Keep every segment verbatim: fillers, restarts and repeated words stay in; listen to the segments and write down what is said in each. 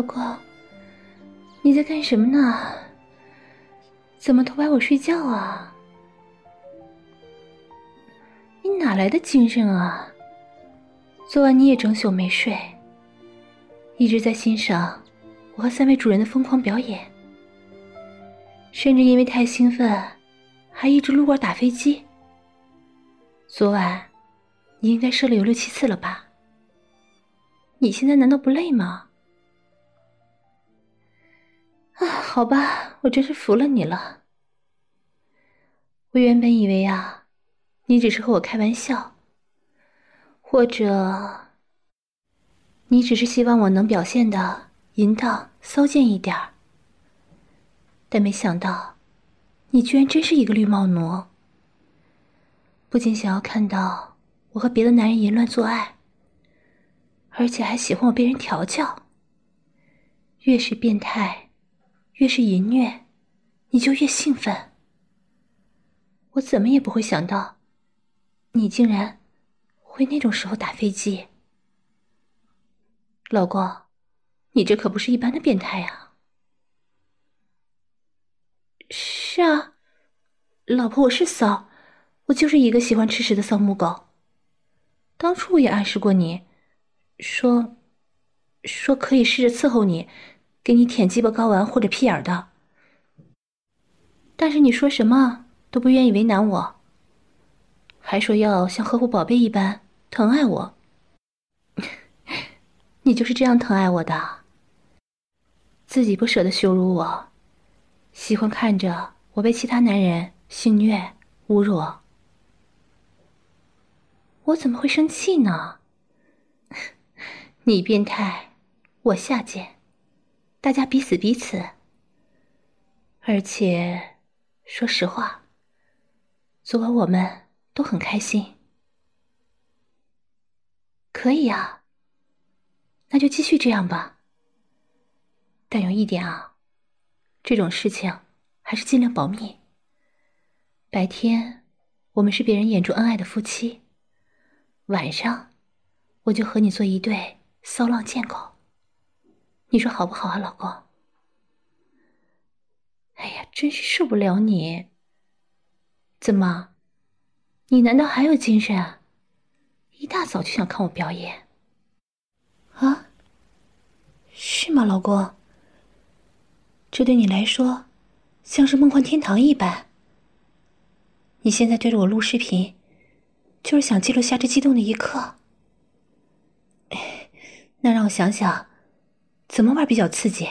老公，你在干什么呢？怎么偷拍我睡觉啊？你哪来的精神啊？昨晚你也整宿没睡，一直在欣赏我和三位主人的疯狂表演，甚至因为太兴奋，还一直撸管打飞机。昨晚你应该射了有六七次了吧？你现在难道不累吗？啊，好吧，我真是服了你了。我原本以为啊，你只是和我开玩笑，或者你只是希望我能表现得淫荡骚贱一点儿，但没想到你居然真是一个绿帽奴，不仅想要看到我和别的男人淫乱做爱，而且还喜欢我被人调教。越是变态，越是淫虐，你就越兴奋。我怎么也不会想到，你竟然会那种时候打飞机。老公，你这可不是一般的变态啊。是啊，老婆，我是骚，我就是一个喜欢吃屎的骚母狗。当初我也暗示过你，说说可以试着伺候你，给你舔鸡巴睾丸或者屁眼的，但是你说什么都不愿意为难我，还说要像呵护宝贝一般疼爱我。你就是这样疼爱我的，自己不舍得羞辱我，喜欢看着我被其他男人性虐侮辱。我怎么会生气呢？你变态，我下贱，大家彼此彼此。而且说实话，昨晚我们都很开心。可以啊，那就继续这样吧。但有一点啊，这种事情还是尽量保密。白天我们是别人眼中恩爱的夫妻，晚上我就和你做一对骚浪贱狗，你说好不好啊，老公？哎呀，真是受不了你！怎么，你难道还有精神啊？一大早就想看我表演啊？是吗，老公？这对你来说像是梦幻天堂一般。你现在对着我录视频，就是想记录下这激动的一刻。那让我想想，怎么玩比较刺激？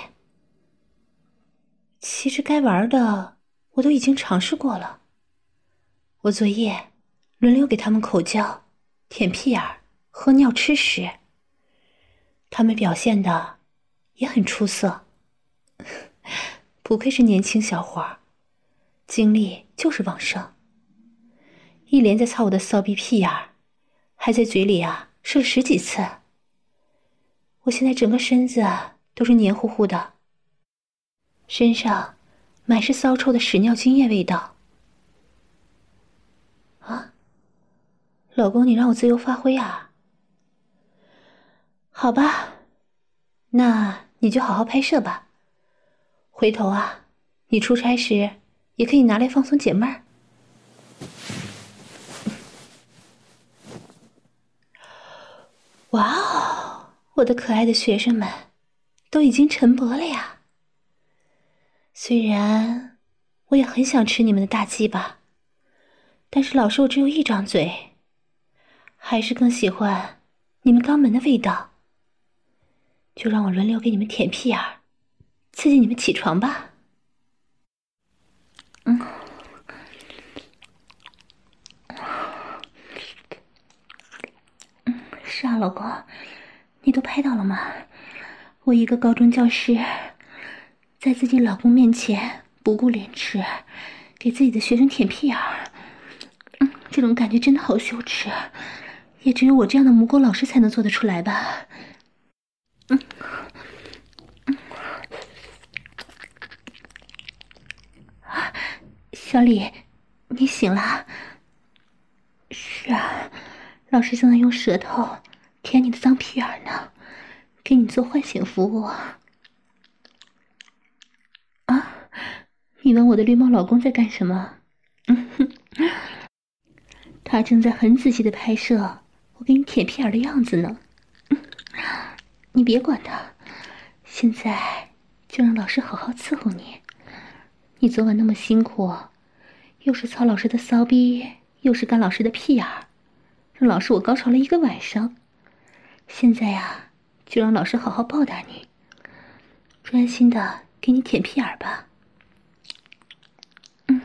其实该玩的我都已经尝试过了。我昨夜轮流给他们口交、舔屁眼、喝尿、吃屎，他们表现的也很出色。不愧是年轻小伙儿，精力就是旺盛。一连在操我的骚逼屁眼，还在嘴里啊射了十几次。我现在整个身子都是黏糊糊的，身上满是骚臭的屎尿精液味道。啊，老公，你让我自由发挥啊？好吧，那你就好好拍摄吧。回头啊，你出差时也可以拿来放松解闷儿。哇哦，我的可爱的学生们，都已经晨勃了呀。虽然我也很想吃你们的大鸡巴，但是老师我只有一张嘴，还是更喜欢你们肛门的味道。就让我轮流给你们舔屁眼儿，刺激你们起床吧。嗯，嗯，是啊，老公，你都拍到了吗？我一个高中教师，在自己老公面前不顾廉耻，给自己的学生舔屁眼儿，嗯，这种感觉真的好羞耻，也只有我这样的母狗老师才能做得出来吧。嗯，嗯，小李，你醒了？是啊，老师正在用舌头舔你的脏屁眼呢，给你做唤醒服务。 你问我的绿帽老公在干什么？嗯哼，他正在很仔细的拍摄我给你舔屁眼的样子呢。你别管他，现在就让老师好好伺候你。你昨晚那么辛苦，又是操老师的骚逼，又是干老师的屁眼儿，让老师我高潮了一个晚上。现在呀，就让老师好好报答你，专心的给你舔屁眼儿吧。嗯，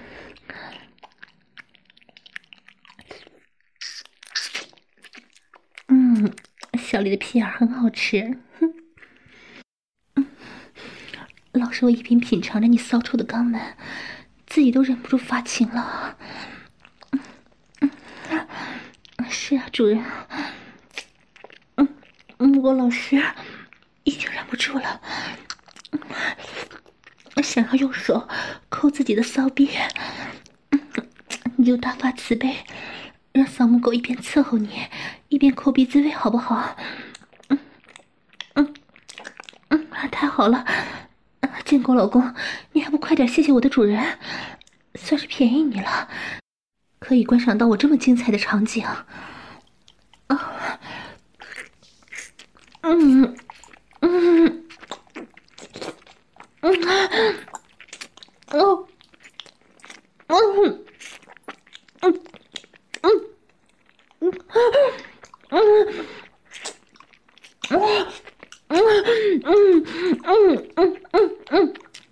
嗯，小李的屁眼儿很好吃。哼，嗯，老师我一边品尝着你骚臭的肛门，自己都忍不住发情了。嗯嗯，是啊，主人。嗯，不过老师已经忍不住了，想要用手抠自己的骚逼，你就大发慈悲，让扫母狗一边伺候你，一边抠鼻滋味，好不好？嗯嗯嗯，太好了，建国老公，你还不快点谢谢我的主人，算是便宜你了，可以观赏到我这么精彩的场景。啊，嗯嗯嗯哦嗯嗯嗯嗯嗯。嗯嗯嗯嗯嗯嗯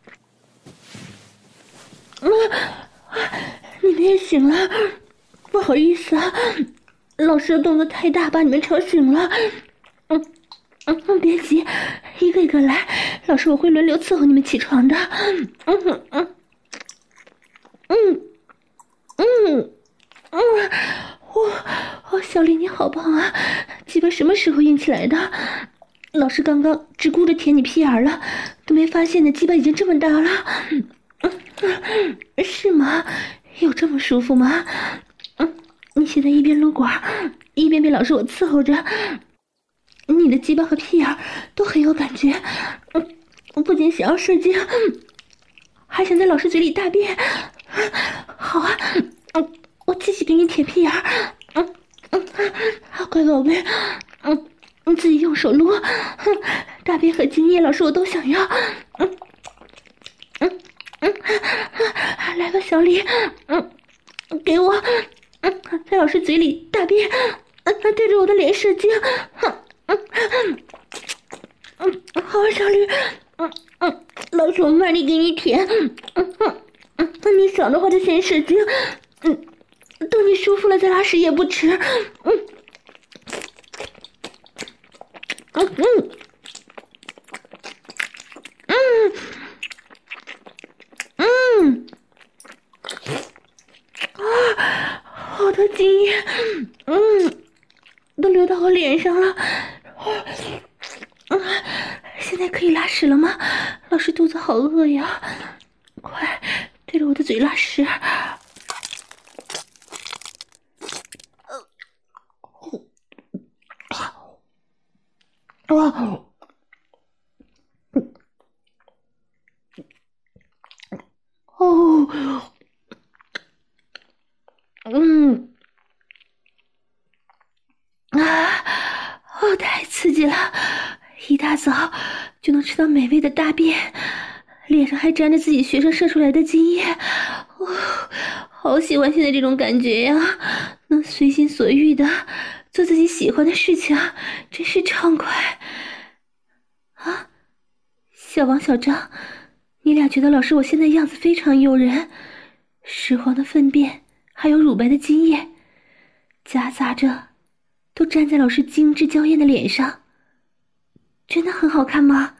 嗯，你们也醒了，不好意思啊，老师的动作太大，把你们吵醒了。嗯嗯，别急，一个一个来，老师我会轮流伺候你们起床的。嗯嗯嗯嗯嗯嗯，哇，哦，小李你好棒啊，鸡巴什么时候硬起来的？老师刚刚只顾着舔你屁眼了，都没发现你鸡巴已经这么大了。嗯，是吗？有这么舒服吗？嗯，你现在一边撸管，一边被老师我伺候着，你的鸡巴和屁眼都很有感觉。嗯，我不仅想要射精，还想在老师嘴里大便。好啊，嗯，我继续给你舔屁眼。嗯嗯，好乖宝贝。嗯。你自己用手撸，哼，大便和精液，老师我都想要。嗯嗯嗯，来吧，小李，嗯，给我，嗯，在老师嘴里大便，嗯，对着我的脸射精，嗯嗯嗯，好，小李，嗯嗯，老师我卖力给你舔，嗯嗯嗯，那你爽的话就先射精，嗯，等你舒服了再拉屎也不迟，嗯。嗯嗯嗯嗯，啊，好多精液，嗯，都流到我脸上了，嗯，现在可以拉屎了吗？老师肚子好饿呀，快对着我的嘴拉屎。哇，哦，嗯，啊，哦，太刺激了！一大早就能吃到美味的大便，脸上还沾着自己学生射出来的精液，哦，好喜欢现在这种感觉呀！能随心所欲的做自己喜欢的事情，真是畅快啊！小王、小张，你俩觉得老师我现在样子非常诱人，石黄的粪便还有乳白的精液，夹杂着都粘在老师精致娇艳的脸上，真的很好看吗？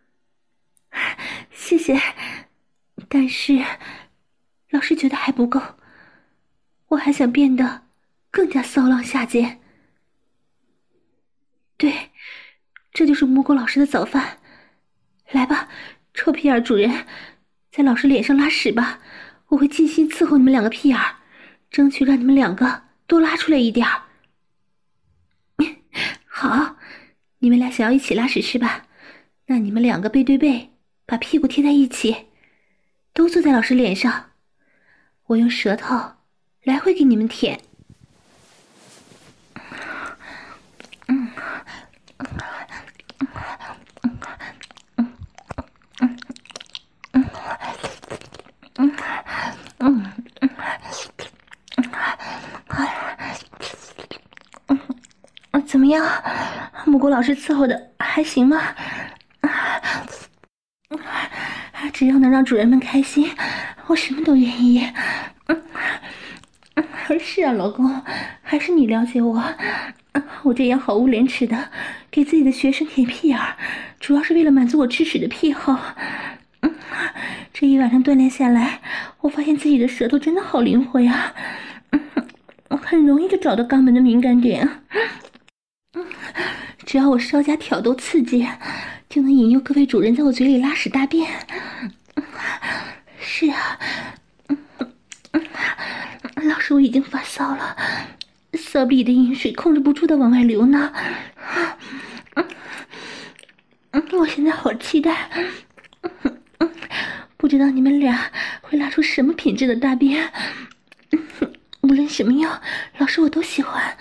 谢谢，但是老师觉得还不够，我还想变得更加骚浪下贱。对，这就是蘑菇老师的早饭。来吧，臭屁眼主人，在老师脸上拉屎吧，我会尽心伺候你们两个屁眼儿，争取让你们两个多拉出来一点儿。好，你们俩想要一起拉屎是吧？那你们两个背对背，把屁股贴在一起， 都坐在老师脸上，我用舌头来回给你们舔。嗯，怎么样？木果老师伺候的还行吗？只要能让主人们开心，我什么都愿意。是啊，老公，还是你了解我。我这样毫无廉耻的给自己的学生舔屁眼儿，主要是为了满足我吃屎的癖好。这一晚上锻炼下来，我发现自己的舌头真的好灵活呀，很容易就找到肛门的敏感点。只要我稍加挑逗刺激，就能引诱各位主人在我嘴里拉屎大便。是啊，老师，我已经发骚了，骚逼的饮水控制不住的往外流呢。我现在好期待，不知道你们俩会拉出什么品质的大便。无论什么样，老师我都喜欢。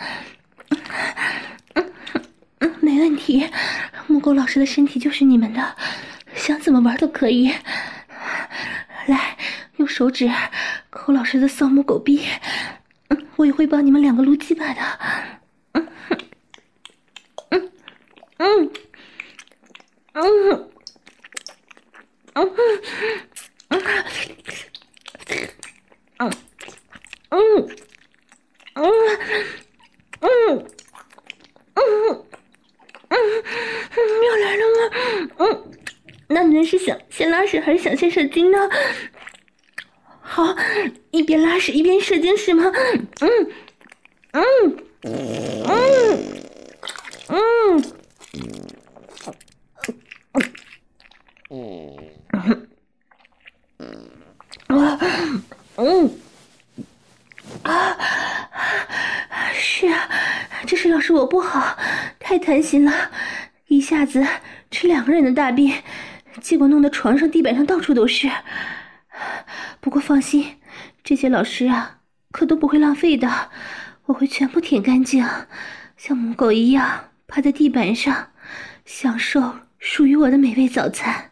没问题，木狗老师的身体就是你们的，想怎么玩都可以。来，用手指抠老师的骚母狗逼，我也会帮你们两个撸鸡巴的。嗯嗯嗯嗯嗯嗯嗯嗯嗯嗯嗯，要来了吗？嗯，那你们是想先拉屎还是想先射精呢？好，一边拉屎一边射精是吗？嗯嗯嗯嗯嗯嗯啊，是啊，这是老师我不好，太贪心了，一下子吃两个人的大便，结果弄得床上地板上到处都是。不过放心，这些老师啊可都不会浪费的，我会全部舔干净，像母狗一样趴在地板上享受属于我的美味早餐。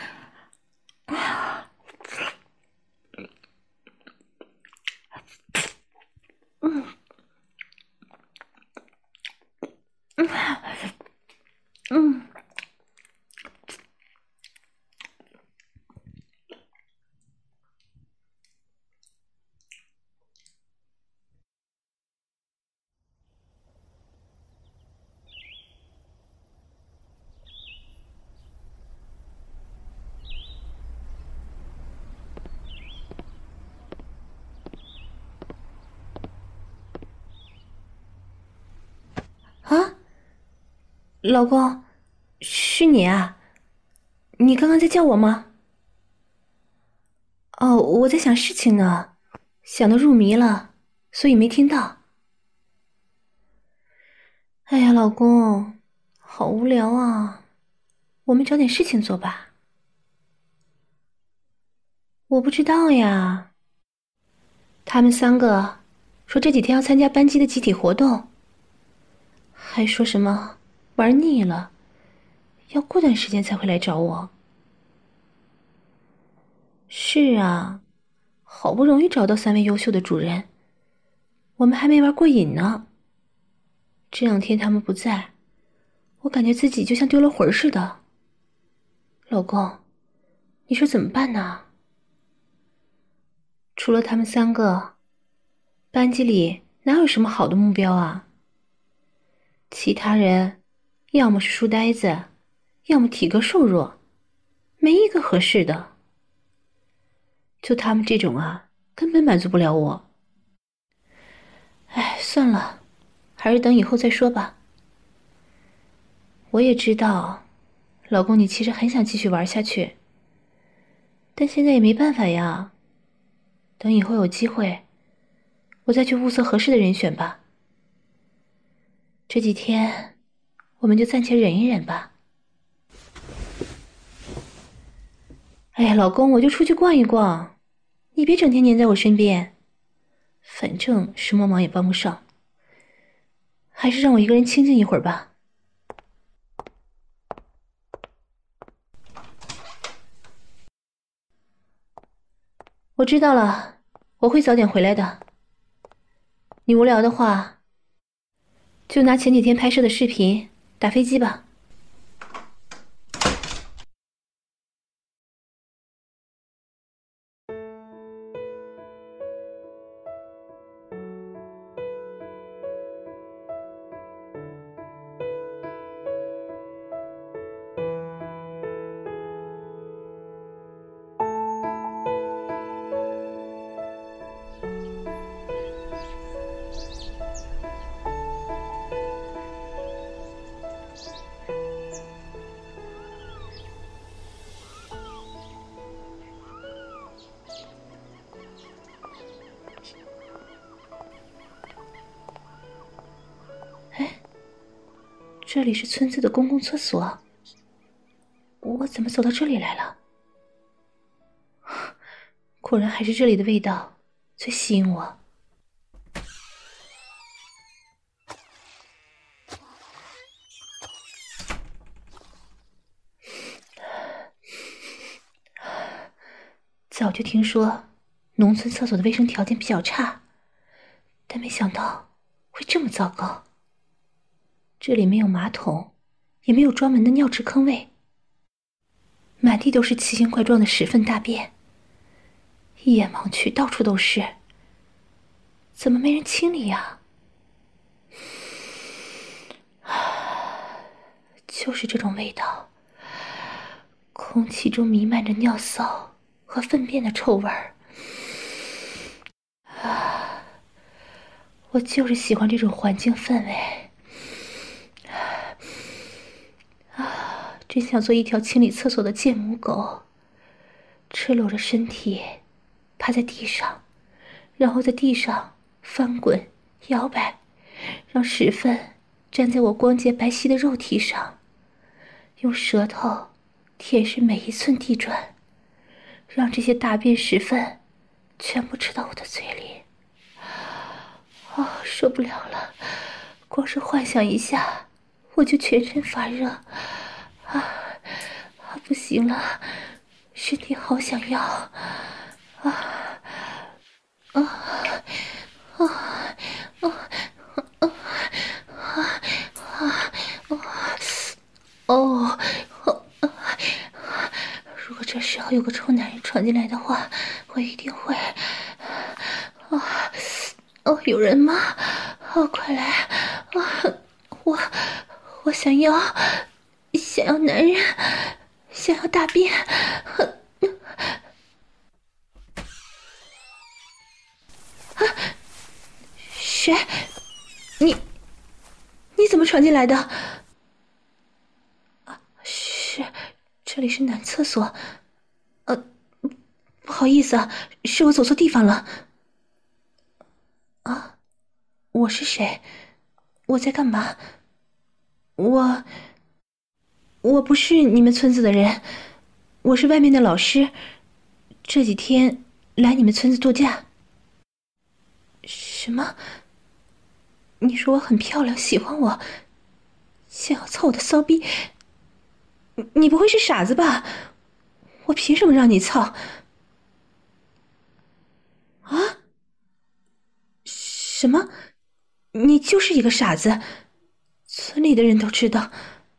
嗯嗯嗯啊，老公，是你啊？你刚刚在叫我吗？哦，我在想事情呢，想得入迷了，所以没听到。哎呀，老公，好无聊啊，我们找点事情做吧。我不知道呀，他们三个说这几天要参加班级的集体活动，还说什么玩腻了，要过段时间才会来找我。是啊，好不容易找到三位优秀的主人，我们还没玩过瘾呢。这两天他们不在，我感觉自己就像丢了魂似的。老公，你说怎么办呢？除了他们三个，班级里哪有什么好的目标啊？其他人要么是书呆子，要么体格瘦弱，没一个合适的。就他们这种啊，根本满足不了我。哎，算了，还是等以后再说吧。我也知道，老公你其实很想继续玩下去，但现在也没办法呀。等以后有机会，我再去物色合适的人选吧。这几天，我们就暂且忍一忍吧。 哎呀，老公，我就出去逛一逛，你别整天黏在我身边，反正什么忙也帮不上，还是让我一个人清静一会儿吧。我知道了，我会早点回来的。你无聊的话，就拿前几天拍摄的视频打飞机吧。这里是村子的公共厕所，我怎么走到这里来了？果然还是这里的味道最吸引我。早就听说农村厕所的卫生条件比较差，但没想到会这么糟糕。这里没有马桶，也没有专门的尿池坑位，满地都是奇形怪状的屎粪大便，一眼望去到处都是，怎么没人清理呀？就是这种味道，空气中弥漫着尿骚和粪便的臭味儿。啊，我就是喜欢这种环境氛围。啊，真想做一条清理厕所的贱母狗，赤裸着身体，趴在地上，然后在地上翻滚摇摆，让屎粪粘在我光洁白皙的肉体上，用舌头舔舐每一寸地砖，让这些大便屎粪全部吃到我的嘴里。哦，受不了了，光是幻想一下我就全身发热。啊啊，不行了，身体好想要。啊啊啊啊啊啊啊！哦，如果这时候有个臭男人闯进来的话，我一定会。啊哦，有人吗？哦，快来！啊，我我想要想要男人，想要大便。啊，谁？你你怎么闯进来的？啊，是，这里是男厕所。呃，不好意思啊，是我走错地方了。啊，我是谁？我在干嘛？我我不是你们村子的人，我是外面的老师，这几天来你们村子度假。什么？你说我很漂亮，喜欢我，想要操我的骚逼？你不会是傻子吧？我凭什么让你操？啊？什么？你就是一个傻子，村里的人都知道。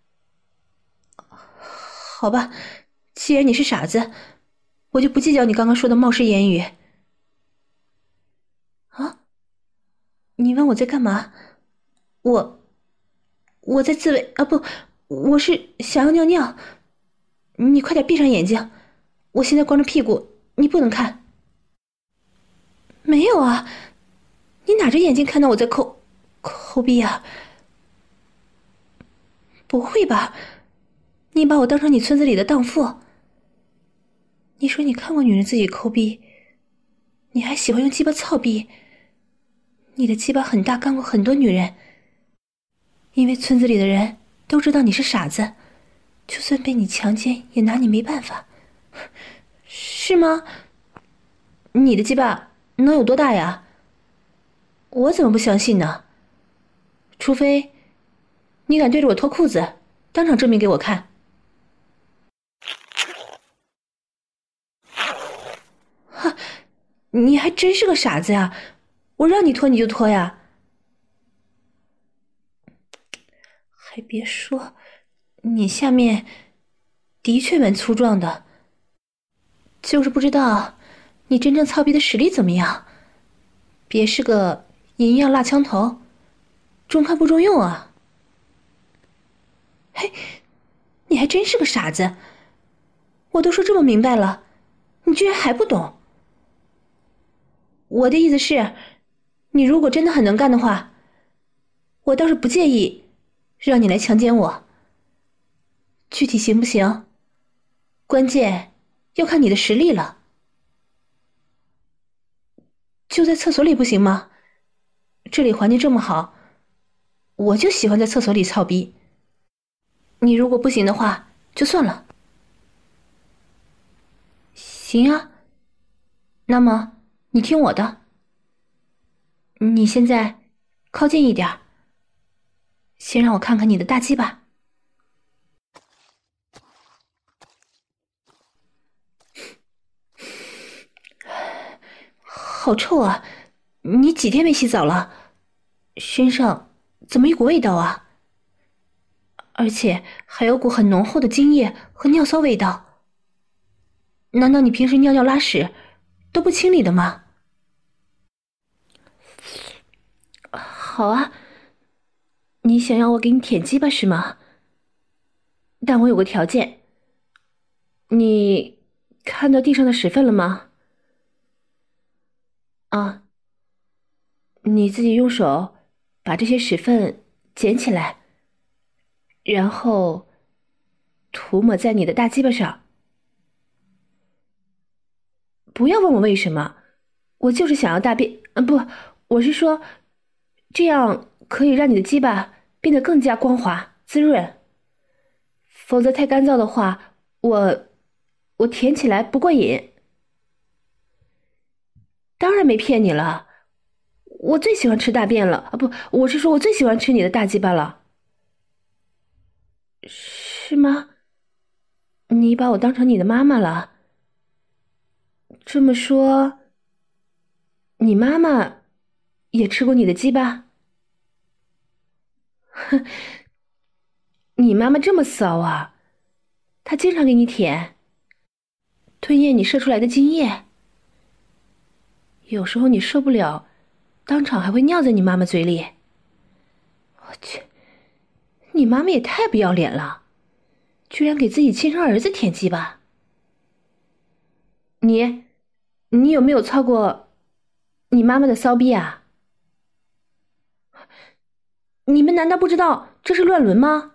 好吧，既然你是傻子，我就不计较你刚刚说的冒失言语。啊？你问我在干嘛？我我在自慰啊，不，我是想要尿尿。你快点闭上眼睛，我现在光着屁股，你不能看。没有啊，你哪只眼睛看到我在抠抠逼啊？不会吧？你把我当成你村子里的荡妇？你说你看过女人自己抠逼，你还喜欢用鸡巴操逼？你的鸡巴很大，干过很多女人。因为村子里的人都知道你是傻子，就算被你强奸也拿你没办法。 是吗？你的鸡巴能有多大呀？我怎么不相信呢？除非你敢对着我脱裤子，当场证明给我看。哈，你还真是个傻子呀！我让你脱你就脱呀！还别说，你下面的确蛮粗壮的，就是不知道你真正操逼的实力怎么样。别是个银样蜡枪头，中看不中用啊！嘿，你还真是个傻子！我都说这么明白了，你居然还不懂。我的意思是，你如果真的很能干的话，我倒是不介意让你来强奸我。具体行不行，关键要看你的实力了。就在厕所里不行吗？这里环境这么好，我就喜欢在厕所里操逼。你如果不行的话，就算了。行啊，那么你听我的。你现在靠近一点，先让我看看你的大鸡巴。好臭啊！你几天没洗澡了？身上怎么一股味道啊？而且还有股很浓厚的精液和尿骚味道。难道你平时尿尿拉屎都不清理的吗？好啊，你想要我给你舔鸡巴是吗？但我有个条件。你看到地上的屎粪了吗？啊，你自己用手把这些屎粪捡起来，然后涂抹在你的大鸡巴上。不要问我为什么，我就是想要大便，啊不，我是说，这样可以让你的鸡巴变得更加光滑滋润。否则太干燥的话，我我舔起来不过瘾。当然没骗你了，我最喜欢吃大便了啊！不，我是说我最喜欢吃你的大鸡巴了。是吗？你把我当成你的妈妈了？这么说，你妈妈也吃过你的鸡巴？哼，你妈妈这么骚啊？她经常给你舔，吞咽你射出来的精液。有时候你受不了，当场还会尿在你妈妈嘴里。我去，你妈妈也太不要脸了，居然给自己亲生儿子舔鸡巴。你，你有没有操过你妈妈的骚逼啊？你们难道不知道这是乱伦吗？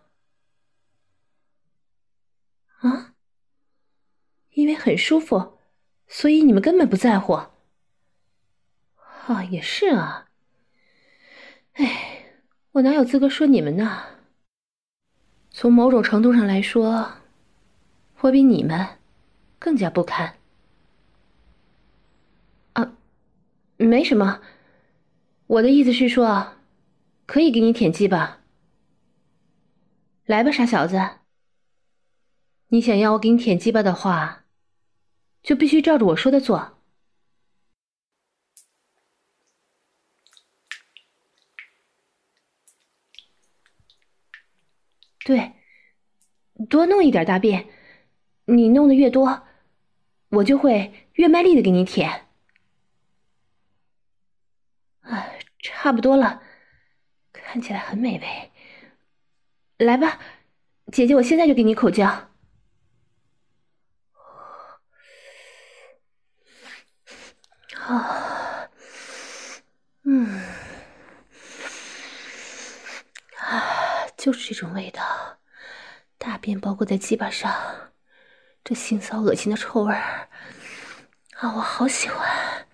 啊？因为很舒服，所以你们根本不在乎。啊，也是啊。哎，我哪有资格说你们呢？从某种程度上来说，我比你们更加不堪。啊，没什么，我的意思是说，可以给你舔鸡巴。来吧，傻小子，你想要我给你舔鸡巴的话，就必须照着我说的做。对，多弄一点大便，你弄的越多，我就会越卖力的给你舔。哎，差不多了，看起来很美味。来吧，姐姐，我现在就给你口交。啊，嗯，啊，就是这种味道，大便包裹在鸡巴上，这腥臊恶心的臭味儿，啊，我好喜欢。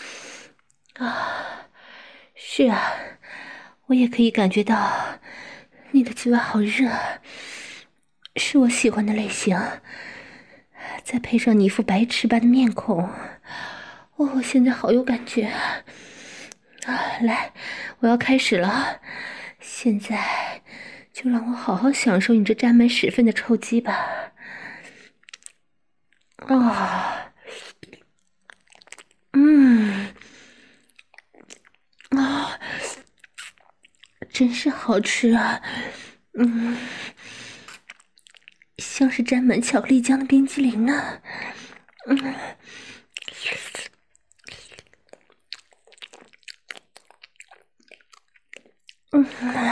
啊，是啊，我也可以感觉到你的鸡巴好热，是我喜欢的类型。 再配上你一副白痴般的面孔，哦，现在好有感觉啊！来，我要开始了，现在就让我好好享受你这沾满屎粪的臭鸡吧！啊，嗯，啊，真是好吃啊！嗯，像是沾满巧克力酱的冰激凌呢。嗯。嗯，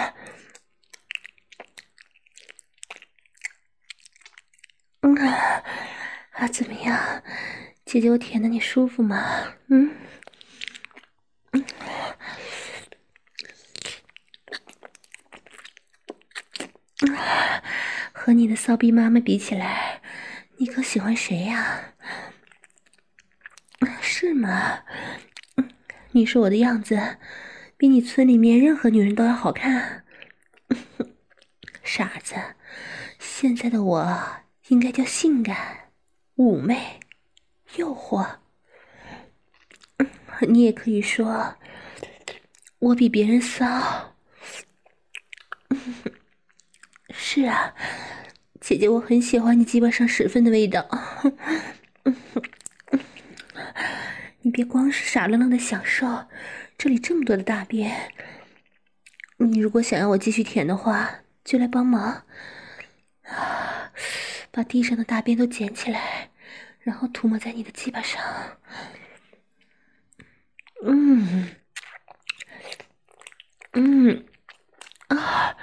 嗯啊，怎么样，姐姐我舔的你舒服吗？嗯，嗯，嗯，和你的骚逼妈妈比起来，你可喜欢谁呀？是吗？嗯，你说我的样子比你村里面任何女人都要好看。傻子，现在的我应该叫性感、妩媚、诱惑。你也可以说我比别人骚。是啊，姐姐我很喜欢你鸡巴上屎粪的味道。你别光是傻愣愣的享受，这里这么多的大便，你如果想要我继续舔的话，就来帮忙啊，把地上的大便都捡起来，然后涂抹在你的鸡巴上。嗯，嗯，啊，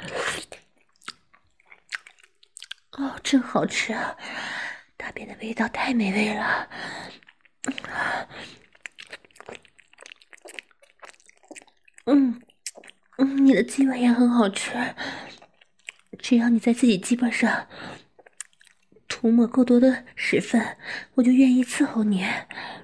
哦，真好吃啊！大便的味道太美味了。嗯嗯，你的鸡巴也很好吃，只要你在自己鸡巴上涂抹够多的屎粪，我就愿意伺候你。